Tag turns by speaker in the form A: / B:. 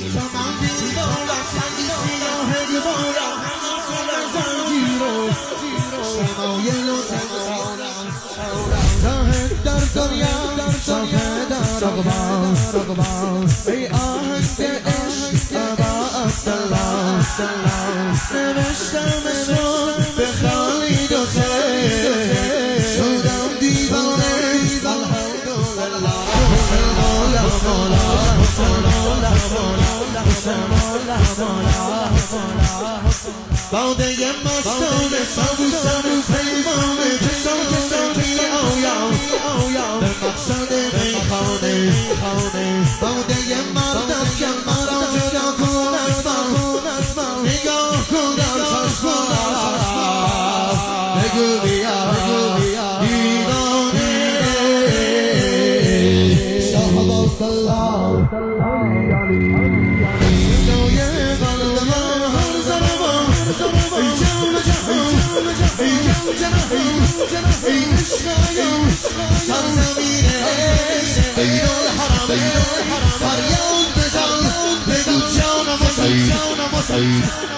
A: من دیوارم سنگی سیاه دیوارم همه زنجیرو شمایل و تنسانم راهت در دنیا صافه در اقبال ای آهنگ عشق ابا عبدالله نوشتم اسم به خالد و شدم دیوانه باده مستان سبوسم پیمانه چشم بی آیا به مقصد میخانه باده مردم که مرا جدا کن از من نگاه کن در چشمانم بگو بیا دیوانه صاحب عبدالله ای عشقایم سرزمین عشق بین الحرمین فریاد بزن بگو جانم و سید